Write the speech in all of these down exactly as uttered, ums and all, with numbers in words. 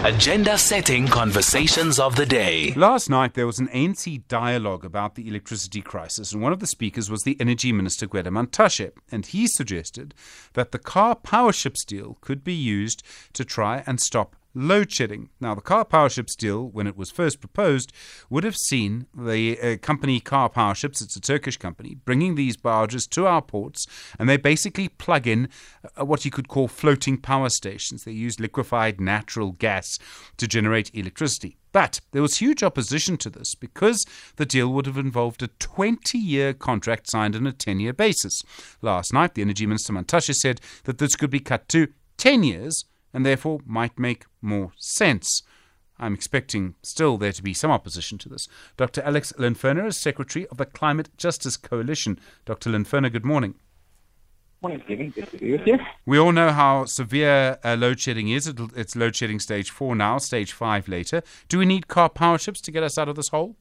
Agenda-setting conversations of the day. Last night, there was an A N C dialogue about the electricity crisis, and one of the speakers was the Energy Minister, Gwede Mantashe, and he suggested that the car powerships deal could be used to try and stop load shedding. Now, the car powerships deal, when it was first proposed, would have seen the uh, company Car Powerships, it's a Turkish company, bringing these barges to our ports, and they basically plug in uh, what you could call floating power stations. They use liquefied natural gas to generate electricity. But there was huge opposition to this because the deal would have involved a twenty-year contract signed on a ten-year basis. Last night, the Energy Minister Mantashe said that this could be cut to ten years, and therefore might make more sense. I'm expecting still there to be some opposition to this. Doctor Alex Linferner is Secretary of the Climate Justice Coalition. Doctor Linferner, good morning. Morning, Stephen. Good to be with you. We all know how severe uh, load shedding is. It'll, it's load shedding stage four now, stage five later. Do we need car powerships to get us out of this hole?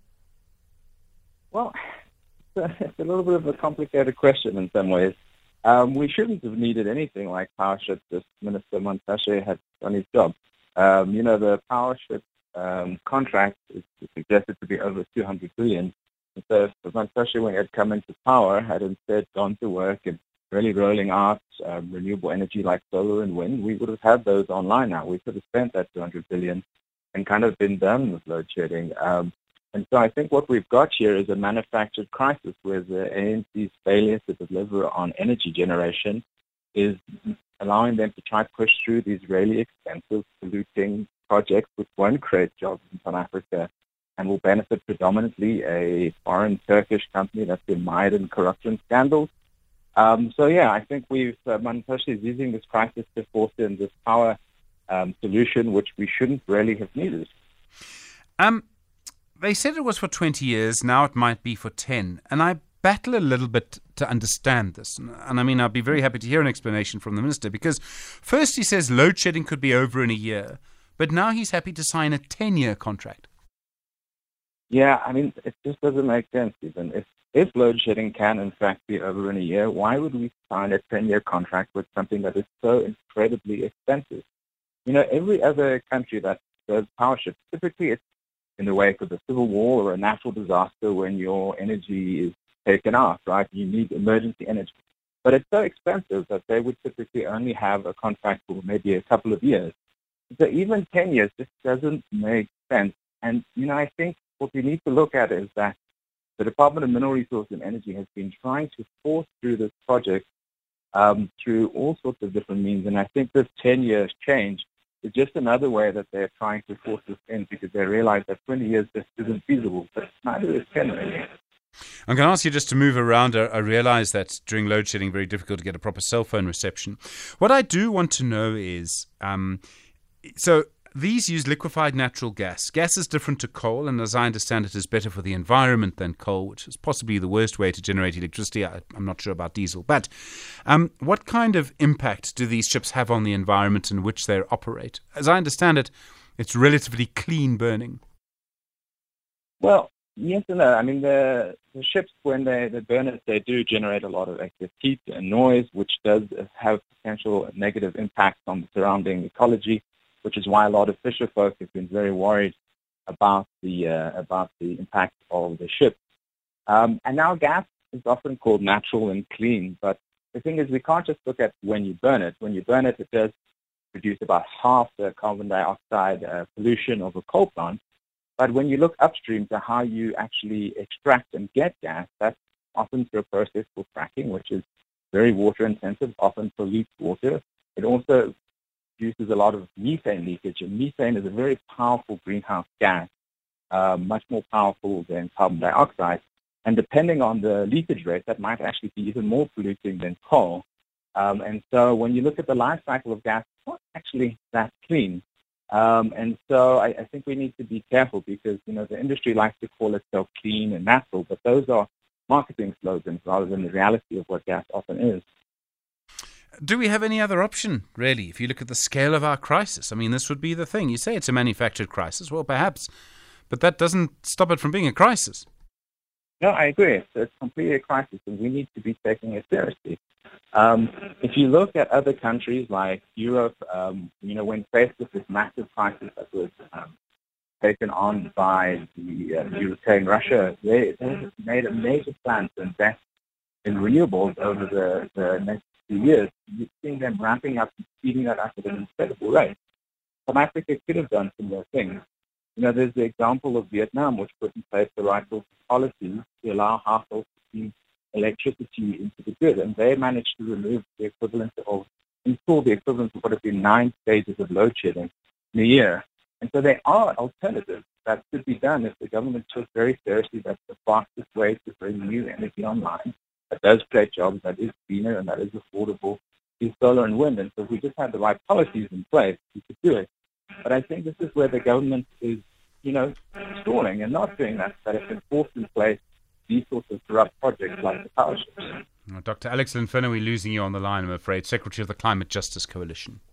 Well, it's a little bit of a complicated question in some ways. Um, we shouldn't have needed anything like powerships if Minister Mantashe had done his job. Um, you know, the powership um, contract is suggested to be over two hundred billion dollars. And so if Mantashe, when he had come into power, had instead gone to work and really rolling out um, renewable energy like solar and wind, we would have had those online now. We could have spent that two hundred billion dollars and kind of been done with load shedding. Um, And so I think what we've got here is a manufactured crisis where the A N C's failure to deliver on energy generation is allowing them to try to push through these really expensive, polluting projects which won't create jobs in South Africa and will benefit predominantly a foreign Turkish company that's been mired in corruption scandals. Um, so, yeah, I think we've uh, Mantashe is using this crisis to force in this power um, solution, which we shouldn't really have needed. Um. They said it was for twenty years, now it might be for ten. And I battle a little bit to understand this. And I mean, I'd be very happy to hear an explanation from the minister, because first he says load shedding could be over in a year, but now he's happy to sign a ten-year contract. Yeah, I mean, it just doesn't make sense, even. If, if load shedding can, in fact, be over in a year, why would we sign a ten-year contract with something that is so incredibly expensive? You know, every other country that does powerships, typically it's in the wake of a civil war or a natural disaster when your energy is taken off, right? You need emergency energy. But it's so expensive that they would typically only have a contract for maybe a couple of years. So even ten years just doesn't make sense. And, you know, I think what we need to look at is that the Department of Mineral Resources and Energy has been trying to force through this project um, through all sorts of different means. And I think this ten years change is just another way that they're trying to force this in, because they realize that twenty years just isn't feasible. But neither is ten really. I'm going to ask you just to move around. I realize that during load shedding, very difficult to get a proper cell phone reception. What I do want to know is, um, so these use liquefied natural gas. Gas is different to coal, and as I understand it, is better for the environment than coal, which is possibly the worst way to generate electricity. I, I'm not sure about diesel. But um, what kind of impact do these ships have on the environment in which they operate? As I understand it, it's relatively clean burning. Well, yes and no. I mean, the, the ships, when they, they burn it, they do generate a lot of excess heat and noise, which does have potential negative impacts on the surrounding ecology, which is why a lot of fisher folk have been very worried about the uh, about the impact of the ship. Um, and now gas is often called natural and clean, but the thing is we can't just look at when you burn it. When you burn it, it does produce about half the carbon dioxide uh, pollution of a coal plant. But when you look upstream to how you actually extract and get gas, that's often through a process called fracking, which is very water intensive, often pollutes water. It also produces a lot of methane leakage, and methane is a very powerful greenhouse gas, uh, much more powerful than carbon dioxide. And depending on the leakage rate, that might actually be even more polluting than coal. Um, and so when you look at the life cycle of gas, it's not actually that clean. Um, and so I, I think we need to be careful, because, you know, the industry likes to call itself clean and natural, but those are marketing slogans rather than the reality of what gas often is. Do we have any other option, really, if you look at the scale of our crisis? I mean, this would be the thing. You say it's a manufactured crisis. Well, perhaps, but that doesn't stop it from being a crisis. No, I agree. It's, it's completely a crisis, and we need to be taking it seriously. Um, if you look at other countries like Europe, um, you know, when faced with this massive crisis that was um, taken on by the uh, Ukraine, Russia, they, they made a major plan to invest in renewables over the, the next few years. You're seeing them ramping up and speeding that up at an incredible rate. South Africa could have done similar things. You know, there's the example of Vietnam, which put in place the right sort of policies to allow households to feed electricity into the grid, and they managed to remove the equivalent of, install the equivalent of what have been nine stages of load shedding in a year. And so there are alternatives that could be done if the government took very seriously that the fastest way to bring new energy online that does create jobs, that is cleaner and that is affordable, is solar and wind. And so if we just had the right policies in place, we could do it. But I think this is where the government is, you know, stalling and not doing that, that it can force in place these sorts of corrupt projects like the power ships. Doctor Alex Linfino, we're losing you on the line, I'm afraid, Secretary of the Climate Justice Coalition.